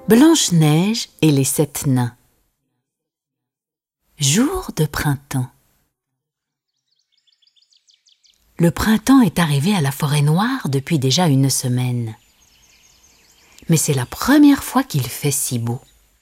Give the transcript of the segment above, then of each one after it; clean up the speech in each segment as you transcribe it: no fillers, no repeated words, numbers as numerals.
Blanche-Neige et les 7 nains. Jour de printemps. Le printemps est arrivé à la forêt noire depuis déjà une semaine. Mais c'est la première fois qu'il fait si beau.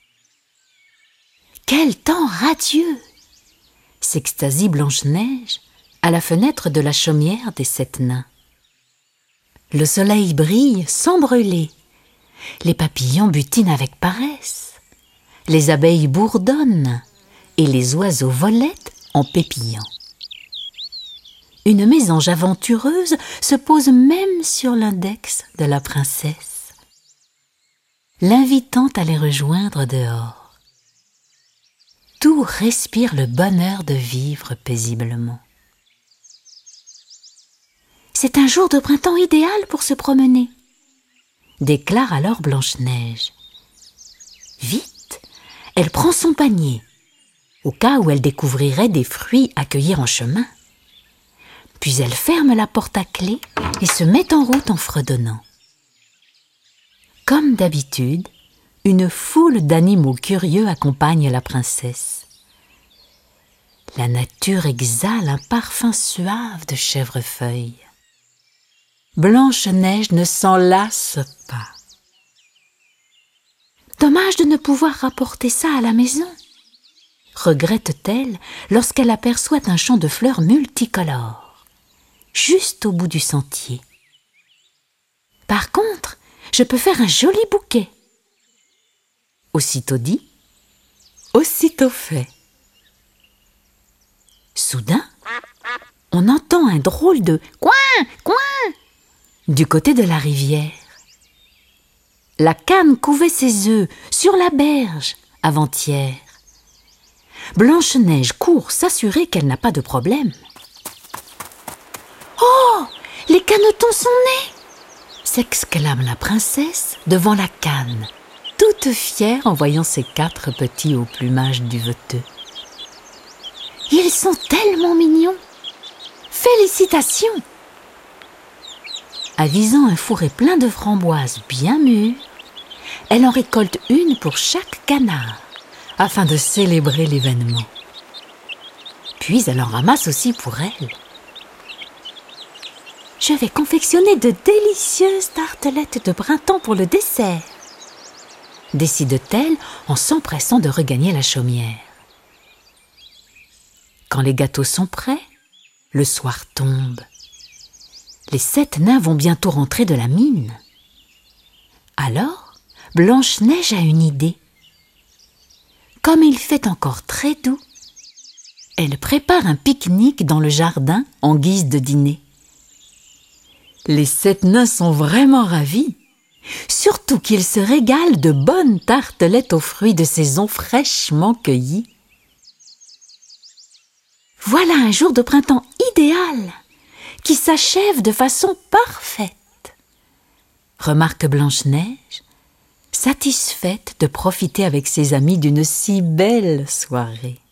Quel temps radieux! S'extasie Blanche-Neige à la fenêtre de la chaumière des 7 nains. Le soleil brille sans brûler. Les papillons butinent avec paresse. Les abeilles bourdonnent et les oiseaux volettent en pépillant. Une mésange aventureuse se pose même sur l'index de la princesse, l'invitant à les rejoindre dehors. Tout respire le bonheur de vivre paisiblement. C'est un jour de printemps idéal pour se promener, déclare alors Blanche-Neige. Vite, elle prend son panier, au cas où elle découvrirait des fruits à cueillir en chemin. Puis elle ferme la porte à clé et se met en route en fredonnant. Comme d'habitude, une foule d'animaux curieux accompagne la princesse. La nature exhale un parfum suave de chèvrefeuille. Blanche-Neige ne s'en lasse pas. Dommage de ne pouvoir rapporter ça à la maison, regrette-t-elle lorsqu'elle aperçoit un champ de fleurs multicolores, juste au bout du sentier. Par contre, je peux faire un joli bouquet. Aussitôt dit, aussitôt fait. Soudain, on entend un drôle de « coin, coin » du côté de la rivière. La cane couvait ses œufs sur la berge avant-hier. Blanche-Neige court s'assurer qu'elle n'a pas de problème. « Oh, les canetons sont nés !» s'exclame la princesse devant la canne, toute fière en voyant ses 4 petits au plumage duveteux. « Ils sont tellement mignons! Félicitations !» Avisant un fourré plein de framboises bien mûres, elle en récolte une pour chaque canard, afin de célébrer l'événement. Puis elle en ramasse aussi pour elle. « Je vais confectionner de délicieuses tartelettes de printemps pour le dessert », décide-t-elle en s'empressant de regagner la chaumière. Quand les gâteaux sont prêts, le soir tombe. Les 7 nains vont bientôt rentrer de la mine. Alors, Blanche-Neige a une idée. Comme il fait encore très doux, elle prépare un pique-nique dans le jardin en guise de dîner. Les 7 nains sont vraiment ravis, surtout qu'ils se régalent de bonnes tartelettes aux fruits de saison fraîchement cueillis. Voilà un jour de printemps idéal qui s'achève de façon parfaite, remarque Blanche-Neige, satisfaite de profiter avec ses amis d'une si belle soirée.